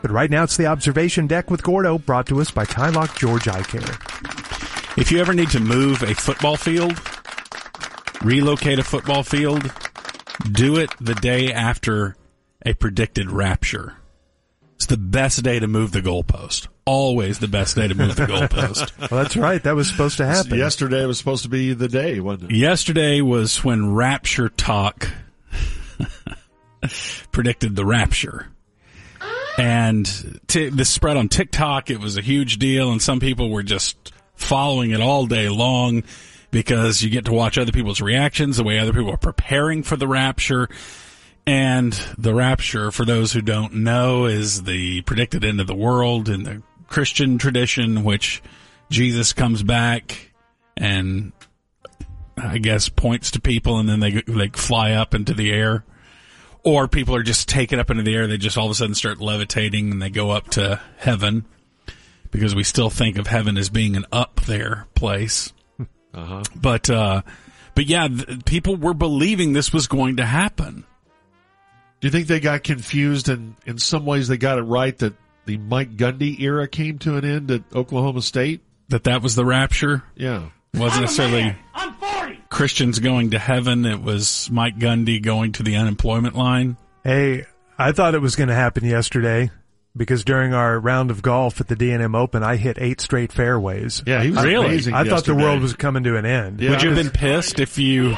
But right now it's the Observation Deck with Gordo, brought to us by Kylock George Eye Care. If you ever need to move a football field, relocate a football field, do it the day after a predicted rapture. It's the best day to move the goalpost. Always the best day to move the goalpost. Well, that's right. That was supposed to happen. Yesterday was supposed to be the day, wasn't it? Yesterday was when Rapture Talk predicted the rapture. And this spread on TikTok, it was a huge deal, and some people were just following it all day long because you get to watch other people's reactions, the way other people are preparing for the rapture. And the rapture, for those who don't know, is the predicted end of the world in the Christian tradition, which Jesus comes back and I guess points to people and then they fly up into the air. Or people are just taken up into the air. They just all of a sudden start levitating and they go up to heaven, because we still think of heaven as being an up there place. Uh-huh. But yeah, people were believing this was going to happen. Do you think they got confused, and in some ways they got it right, that the Mike Gundy era came to an end at Oklahoma State? That was the rapture? Yeah. It wasn't necessarily Christians going to heaven. It was Mike Gundy going to the unemployment line. Hey, I thought it was going to happen yesterday because during our round of golf at the D&M Open, I hit 8 straight fairways. Yeah, he was amazing I thought the yesterday. world was coming to an end. Yeah. Would you have been pissed if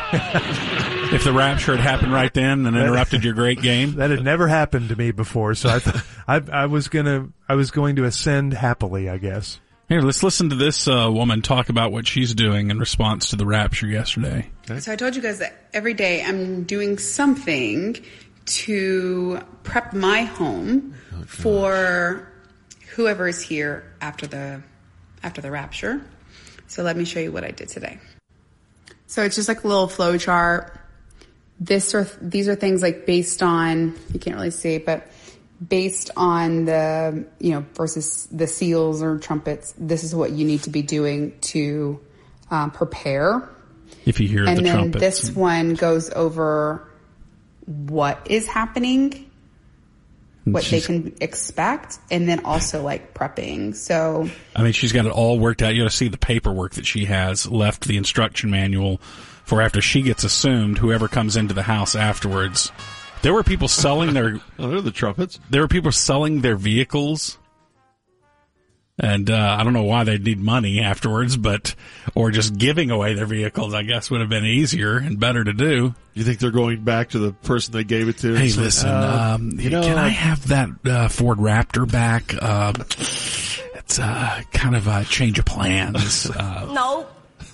if the rapture had happened right then and interrupted your great game? That had never happened to me before, so I was going to ascend happily, I guess. Here, let's listen to this woman talk about what she's doing in response to the rapture yesterday. Okay. So I told you guys that every day I'm doing something to prep my home for whoever is here after the rapture. So let me show you what I did today. So it's just like a little flow chart. These are things like based on, you can't really see, but based on the, versus the seals or trumpets, this is what you need to be doing to prepare. If you hear the trumpets. And then this one goes over what is happening, what they can expect, and then also like prepping. So, I mean, she's got it all worked out. You got to see the paperwork that she has left, the instruction manual for after she gets assumed, whoever comes into the house afterwards. There were people selling their... Oh, they're the trumpets. There were people selling their vehicles. And I don't know why they'd need money afterwards, or just giving away their vehicles, I guess, would have been easier and better to do. You think they're going back to the person they gave it to? Hey, listen, can I have that Ford Raptor back? It's kind of a change of plans. No.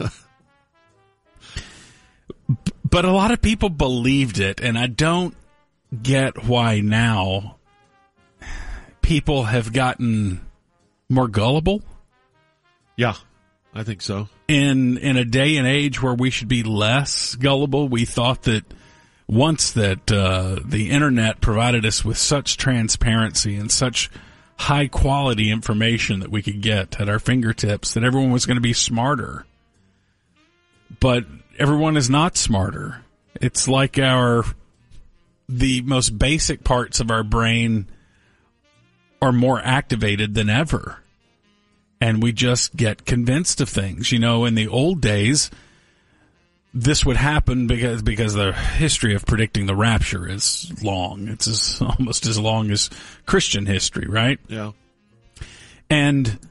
But a lot of people believed it, and I don't get why now people have gotten more gullible. Yeah, I think so. In a day and age where we should be less gullible, we thought that once that the internet provided us with such transparency and such high quality information that we could get at our fingertips, that everyone was going to be smarter. But everyone is not smarter. It's like the most basic parts of our brain are more activated than ever. And we just get convinced of things. In the old days, this would happen because the history of predicting the rapture is long. It's almost as long as Christian history, right? Yeah. And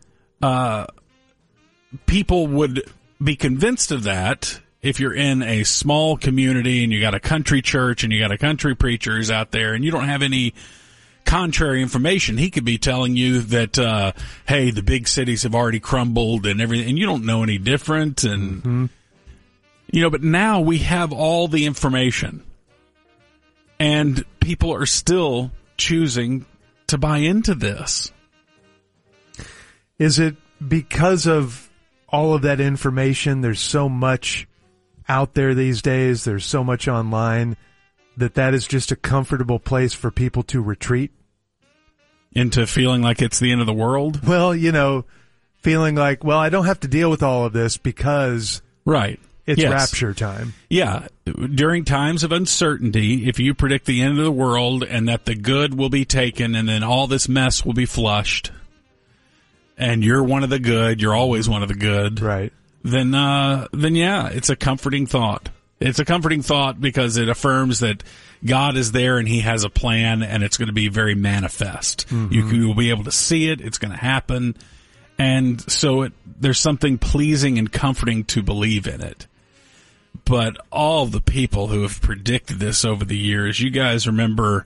people would be convinced of that if you're in a small community and you got a country church and you got a country preachers out there and you don't have any contrary information. He could be telling you that, hey, the big cities have already crumbled and everything, and you don't know any different. And, but now we have all the information and people are still choosing to buy into this. Is it because of all of that information? There's so much out there these days. There's so much online that is just a comfortable place for people to retreat into feeling like it's the end of the world. Well, feeling like, I don't have to deal with all of this because right. It's Yes. rapture time. Yeah. During times of uncertainty, if you predict the end of the world and that the good will be taken and then all this mess will be flushed, and you're one of the good, you're always one of the good, Right. then yeah, it's a comforting thought. It's a comforting thought because it affirms that God is there and he has a plan and it's going to be very manifest. You will be able to see it. It's going to happen. And so there's something pleasing and comforting to believe in it. But all the people who have predicted this over the years, you guys remember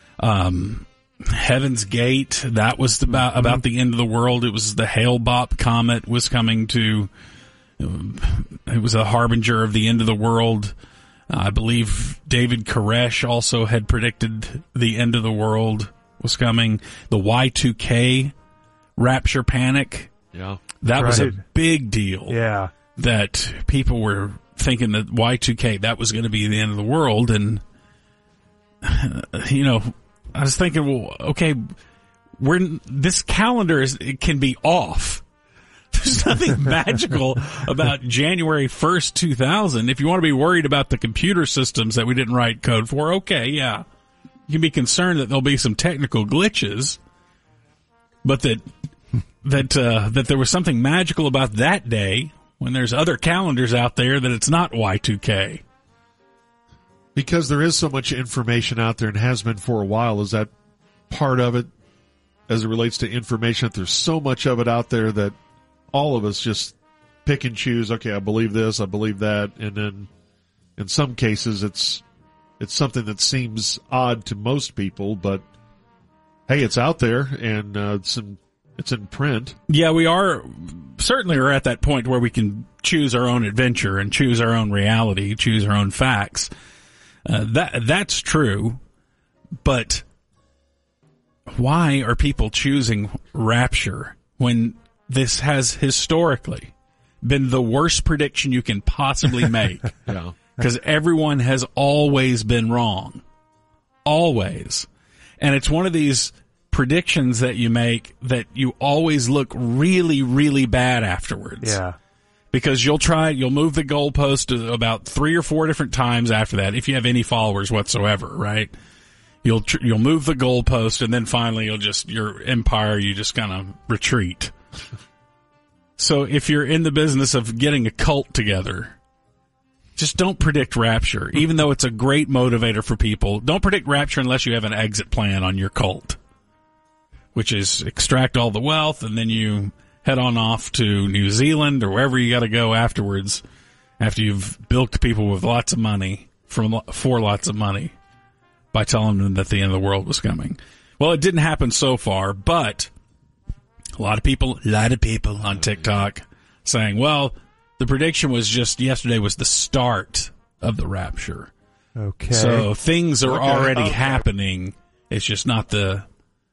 Heaven's Gate? That was about the end of the world. It was the Hale-Bopp comet was coming to. It was a harbinger of the end of the world. I believe David Koresh also had predicted the end of the world was coming. The Y2K rapture panic. Yeah. That was a Right. big deal. Yeah. That people were thinking that Y2K, that was going to be the end of the world. And, you know, I was thinking, well, okay, this calendar it can be off. There's nothing magical about January 1st, 2000. If you want to be worried about the computer systems that we didn't write code for, okay, yeah. You can be concerned that there'll be some technical glitches, but that there was something magical about that day when there's other calendars out there that it's not Y2K. Because there is so much information out there and has been for a while, is that part of it as it relates to information? That there's so much of it out there that all of us just pick and choose. Okay, I believe this, I believe that, and then in some cases it's something that seems odd to most people, but hey, it's out there and it's in print. Yeah, we certainly are at that point where we can choose our own adventure and choose our own reality, choose our own facts. That's true, but why are people choosing rapture when this has historically been the worst prediction you can possibly make? Yeah. Because everyone has always been wrong. Always. And it's one of these predictions that you make that you always look really, really bad afterwards. Yeah. Because you'll move the goalpost about 3 or 4 different times after that, if you have any followers whatsoever, right? You'll move the goalpost, and then finally your empire, you just kind of retreat. So if you're in the business of getting a cult together, just don't predict rapture, even though it's a great motivator for people. Don't predict rapture unless you have an exit plan on your cult, which is extract all the wealth, and then you head on off to New Zealand or wherever you got to go afterwards, after you've bilked people with lots of money for lots of money by telling them that the end of the world was coming. Well, it didn't happen so far, but a lot of people on TikTok saying, well, the prediction was just yesterday was the start of the rapture. Okay. So things are already Okay. happening. It's just not the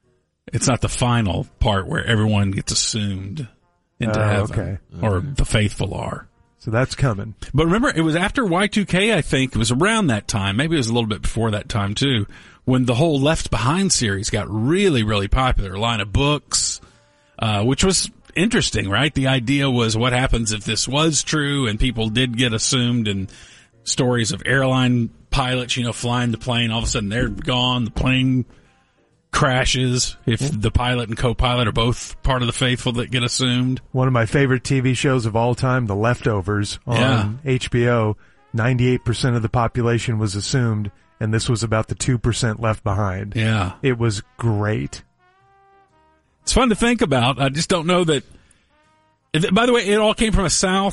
final part where everyone gets assumed into heaven, okay. or the faithful are. So that's coming. But remember, it was after Y2K, I think. It was around that time. Maybe it was a little bit before that time, too, when the whole Left Behind series got really, really popular. A line of books, which was interesting, right? The idea was what happens if this was true, and people did get assumed, and stories of airline pilots, flying the plane, all of a sudden they're gone, the plane crashes if the pilot and co-pilot are both part of the faithful that get assumed. One of my favorite TV shows of all time, The Leftovers on HBO. 98% of the population was assumed, and this was about the 2% left behind. Yeah. It was great. It's fun to think about. I just don't know that. By the way, it all came from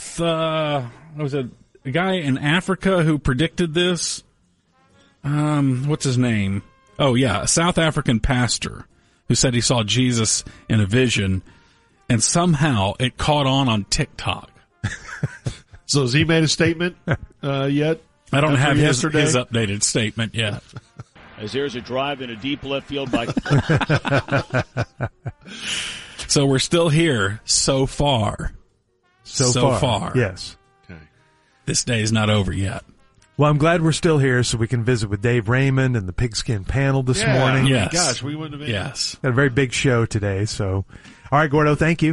was a guy in Africa who predicted this. What's his name? Oh, yeah, a South African pastor who said he saw Jesus in a vision, and somehow it caught on TikTok. So has he made a statement yet? I don't After have his yesterday? updated statement yet. As there's a drive in a deep left field by... So we're still here so far. So far. Yes. Okay. This day is not over yet. Well, I'm glad we're still here so we can visit with Dave Raymond and the Pigskin panel this morning. Yes. Gosh, we wouldn't have been. Yes. Got a very big show today. So, all right, Gordo, thank you.